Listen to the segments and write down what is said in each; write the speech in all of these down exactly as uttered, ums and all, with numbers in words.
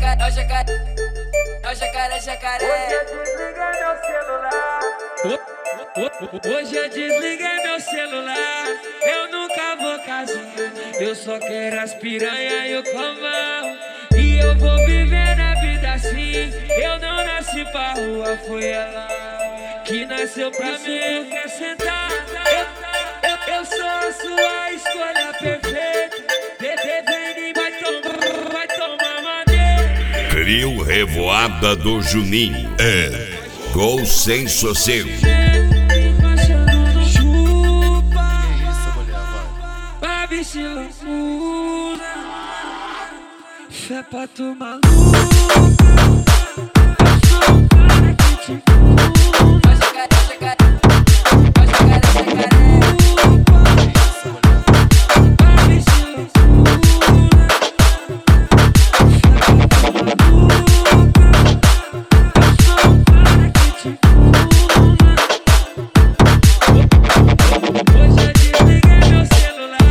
jacaré, é o jacaré, é o jacaré, jacaré. Hoje eu desliguei meu celular, eu nunca vou casar. Eu só quero as piranha e o comão, e eu vou viver na vida assim. Eu não nasci pra rua, foi ela que nasceu pra mim. Quer sentar? Eu, eu, eu sou a sua escolha perfeita. Bebê, vem e vai tomar, vai tomar maneira. Trio Revoada do Juninho é Gol Sem Sossego. Se loucura, fé pra tu maluca. Eu sou o cara que te cura. É o jacaré, é o jacaré, é o jacaré, jacaré. Baby, se loucura, fé pra tu maluca. Eu sou o cara que te cura. Hoje eu desliguei meu celular,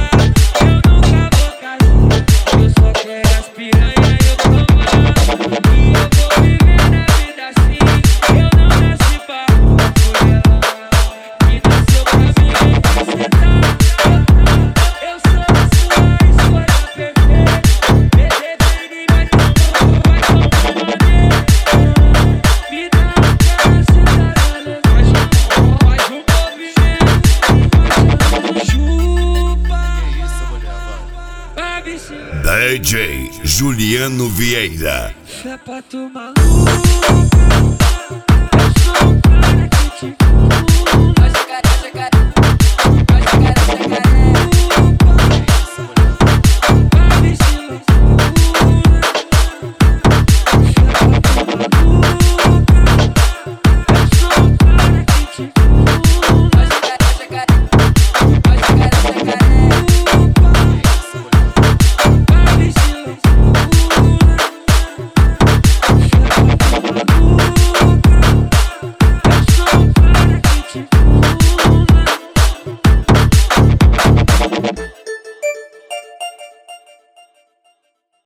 D J Juliano Vieira. fé pra tu maluca. Eu sou o cara que te cura. É o jacaré, é o jacaré, é o jacaré, jacaré.